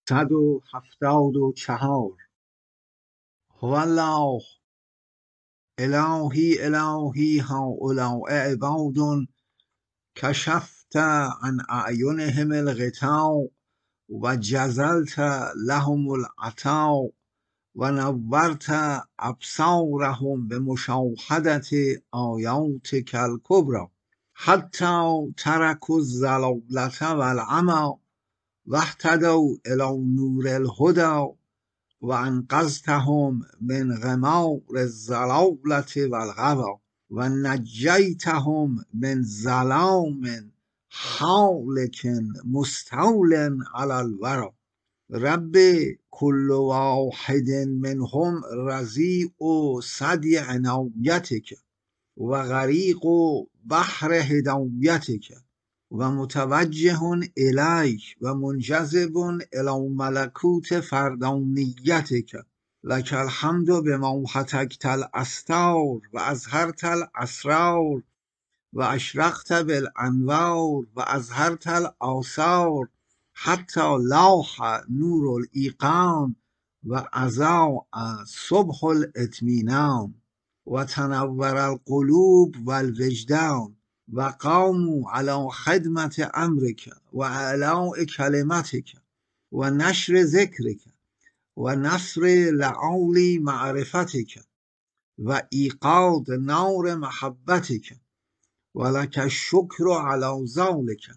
174 هو الله الهی الهی هؤلاء عباد کشفت عن اعینهم الغطاء و جزلت لهم العطاء و نورت ابصارهم بمشاهدة آیاتک الکبری حتی ترکوا الضلالة والعمی واهتدوا الی نور الهدی و انقذتهم من غمار الضلالة والغوی و نجیتهم من ظلام هالک مستول علی الوری رب کل واحد منهم رضیع ثدی عنایتک و غریق بحر هدایتک و متوجه الیک و منجذب الی ملکوت فردانیتک لک الحمد بما هتکت الاستار و اظهرت الاسرار و اشرقت بالانوار و اظهرت الاثار حتی لاح نور الایقان و اضاء صبح الاطمینان و تنور القلوب و الوجدان و قاموا علی خدمت امرک و اعلاء کلمتک و نشر ذکرک و نصر لعالی معرفتک و ایقاد نار محبتک و لک الشکر علی ذلک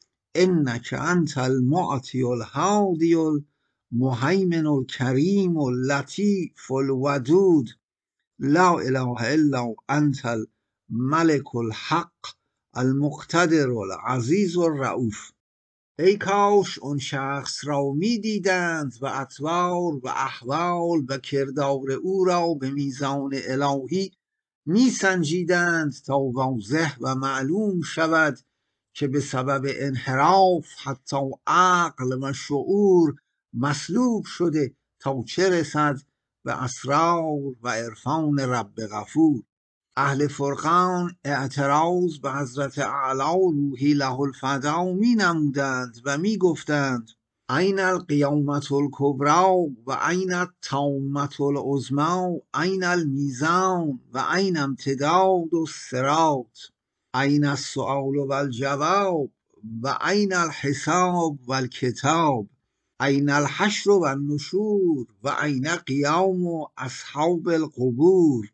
انک انت المعطی الهادی المهیمن الکریم اللطیف الودود لا اله الا انت الملک الحق المقتدر العزیز الرؤوف. ای کاش اون شخص را می دیدند و اطوار و احوال و کردار او را به میزان الهی می سنجیدند تا واضح و معلوم شود که به سبب انحراف حتی عقل و شعور مسلوب شده تا چه رسد به اسرار و عرفان رب غفور. اهل فرقان اعتراض به حضرت اعلی روحی له الفدا می نمودند و می گفتند این القیامة الکبری و این الطامة العظمی این المیزان و این امتداد الصراط این السؤال و الجواب و این الحساب و الکتاب این الحشر و النشور و این قیام اصحاب القبور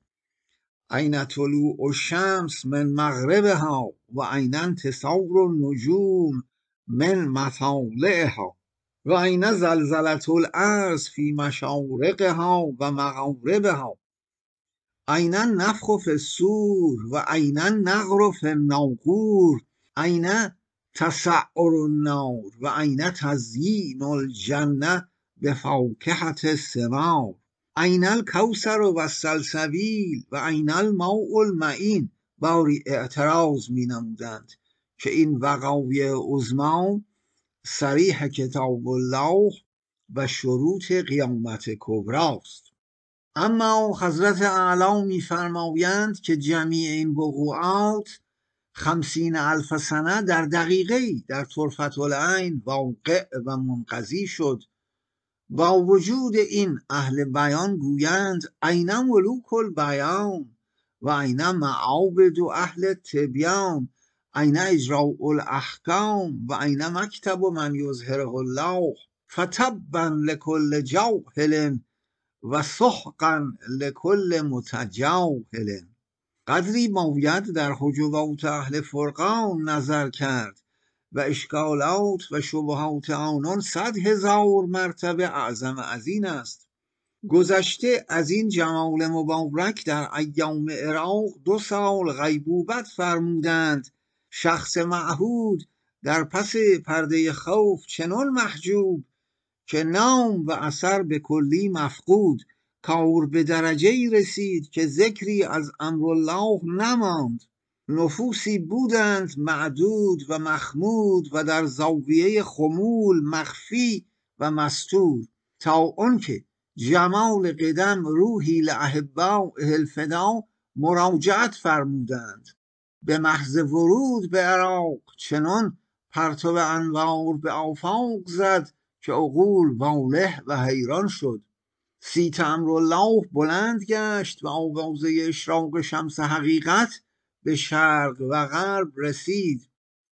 این طلوع الشمس من مغربها و این انتصار النجوم من مطالعها و این زلزلة الارض فی مشارقها و مغاربها این النفخ فی الصور و این النقر فی الناقور این تسعر النار و این تزیین الجنه بفاکهة الثمار این الکوثر و السلسبیل و این الماء المعین. باری اعتراض می نمودند که این وقایع عظمی صریح کتاب الله و شروط قیامت کبری است. اما حضرت اعلی می فرمایند که جمیع این وقوعات 50,000 سنه در دقیقه در طرفة العین واقع و منقضی شد. با وجود این اهل بیان گویند این ملوک البیان و این معابد اهل تبیان این اجراء الاحکام و این مکتب من یظهره الله فتبا لکل جاهل و سحقا لکل متجاهل. قدری باید در حجوات اهل فرقان نظر کرد و اشکالات و شبهات آنان 100,000 مرتبه اعظم از این است. گذشته از این جمال مبارک در ایام عراق 2 سال غیبوبت فرمودند. شخص معهود در پس پرده خوف چنان محجوب که نام و اثر به کلی مفقود. کار به درجه رسید که ذکری از امرالله نماند. نفوسی بودند معدود و مخمود و در زاویه خمول مخفی و مستور تا آنکه جمال قدم روحی لاحباء الفدا مراجعت فرمودند. به محض ورود به عراق چنان پرتو انوار به آفاق زد که عقول واله و حیران شد. صیت امرالله بلند گشت و آوازه اشراق شمس حقیقت به شرق و غرب رسید.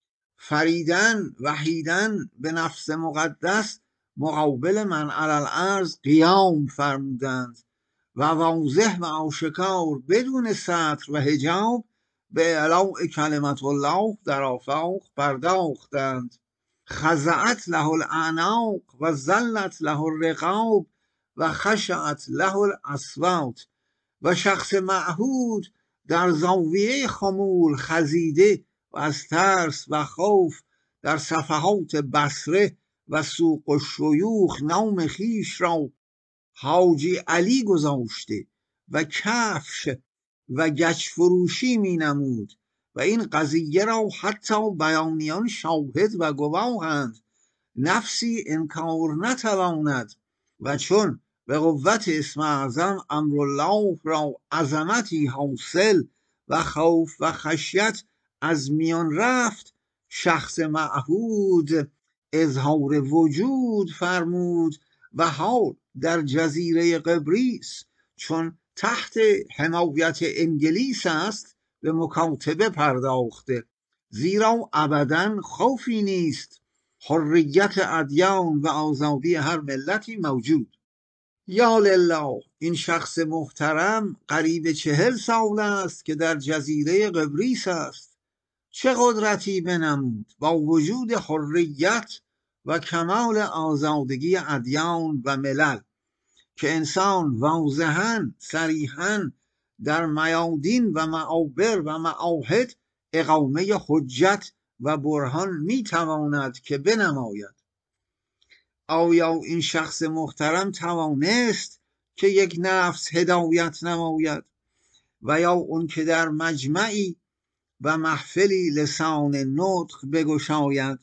فریدن وحیدن به نفس مقدس مقابل من علی الارض قیام فرمودند و واضح و آشکار بدون سطر و حجاب به اعلاء کلمت الله در آفاق پرداختند. خضعت له الاعناق و ذلت له الرقاب و خشعت له الاصوات. و شخص معهود در زاویه خمول خزیده و از ترس و خوف در صفحات بصره و سوق و شیوخ نام خیش را حاجی علی گذاشته و کفش و گچ فروشی می نمود و این قضیه را حتی بیانیان شاهد و گواهند. نفسی انکار نتواند. و چون به قوت اسم اعظم امرالله را عظمتی حاصل و خوف و خشیت از میان رفت، شخص معهود اظهار وجود فرمود و حال در جزیره قبریس چون تحت حمایت انگلیس است به مکاتبه پرداخته، زیرا ابداً خوفی نیست، حریت ادیان و آزادی هر ملتی موجود. یا لله، این شخص محترم قریب 40 سال است که در جزیره قبریس است. چه قدرتی بنمود با وجود حریت و کمال آزادگی ادیان و ملل که انسان واضحاً صریحاً در میادین و معابر و معاهد اقامه حجت و برهان میتواند که بنماید. آیا این شخص محترم توانست که یک نفس هدایت نماید و یا اون که در مجمعی و محفلی لسان نطق بگشاید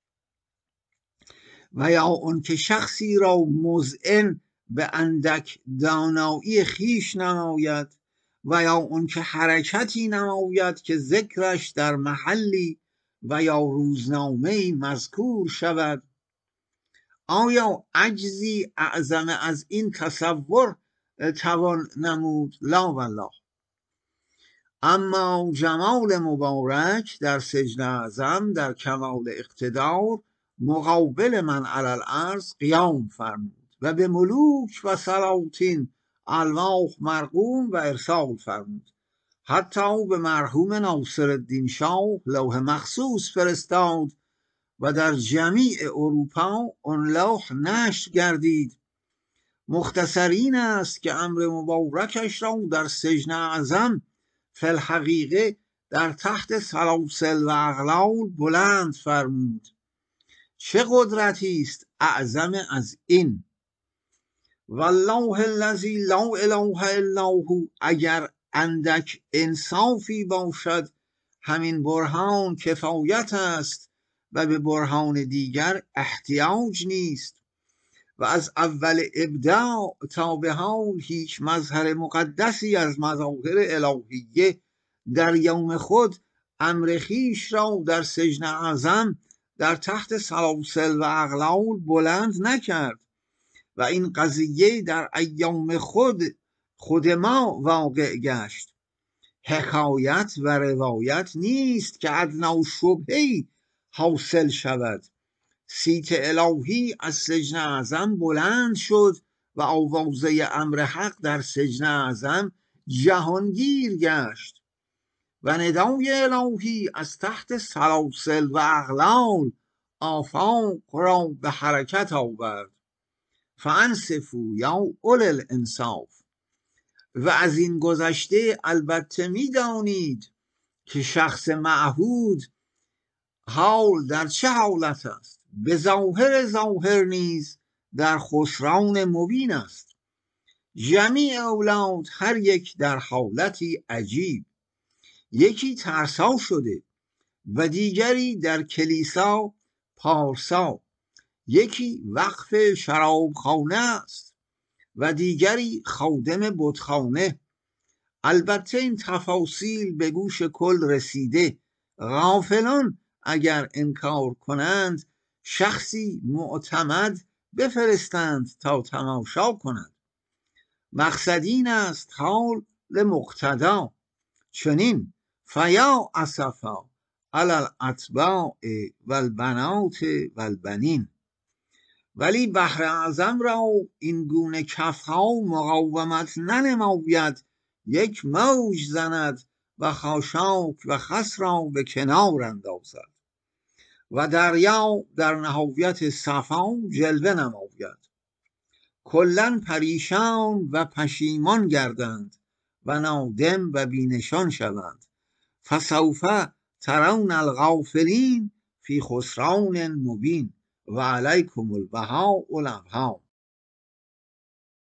و یا اون که شخصی را مذعن به اندک دانایی خیش نماید و یا اون که حرکتی نماید که ذکرش در محلی و یا روزنامه‌ای مذکور شود؟ آیا عجزی اعظم از این تصور توان نمود؟ لا والله. اما جمال مبارک در سجن اعظم در کمال اقتدار مقابل من علی الارض قیام فرمود و به ملوک و سلاطین الواح مرقوم و ارسال فرمود. حتی به مرحوم ناصرالدین شاه لوح مخصوص فرستاد و در جمیع اروپا آن لوح نشر گردید. مختصر این است که امر مبارکش را در سجن اعظم فی الحقیقه در تحت سلاسل و اغلال بلند فرمود. چه قدرتی است اعظم از این؟ والله الذی لا اله الا هو، اگر اندک انصافی باشد همین برهان کفایت است و به برهان دیگر احتیاج نیست. و از اول ابداع تا به حال هیچ مظهر مقدسی از مظاهر الهیه در یوم خود امر خویش را در سجن اعظم در تحت سلاسل و اغلال بلند نکرد و این قضیه در ایام خود ما واقع گشت. حکایت و روایت نیست که ادنا شبهه‌ای حاصل شود. صیت الهی از سجن اعظم بلند شد و آوازه امر حق در سجن اعظم جهانگیر گشت و ندای الهی از تحت سلاسل و اغلال آفاق را به حرکت آورد. فانصفوا یا اولی الانصاف. و از این گذشته البته میدانید که شخص معهود حال در چه حالت است. به ظاهر نیز در خسران مبین است. جمیع اولاد هر یک در حالتی عجیب، یکی ترسا شده و دیگری در کلیسا پارسا، یکی وقف شرابخانه است و دیگری خادم بتخانه. البته این تفاصیل به گوش کل رسیده. غافلان اگر انکار کنند شخصی معتمد بفرستند تا تماشا کند. مقصد این است حال مقتدا، چنین فیا اسفا علی الاتباع و البنات و البنین. ولی بحر اعظم را این گونه کفها مقاومت ننماید، یک موج زند و خاشاک و خس را به کنار اندازد و دریا در نهایت صفا جلوه نماید. کلا پریشان و پشیمان گردند و نادم و بینشان شوند. فسوف ترون الغافلین فی خسران مبین و علیکم البهاء الابهار.